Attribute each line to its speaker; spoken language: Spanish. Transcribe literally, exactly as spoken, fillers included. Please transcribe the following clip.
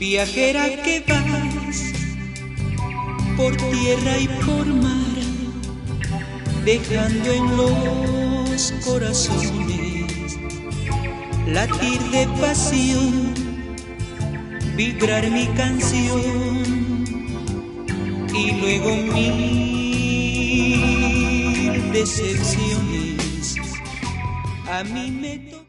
Speaker 1: Viajera que vas por tierra y por mar, dejando en los corazones latir de pasión, vibrar mi canción y luego mil decepciones. A mí me tocó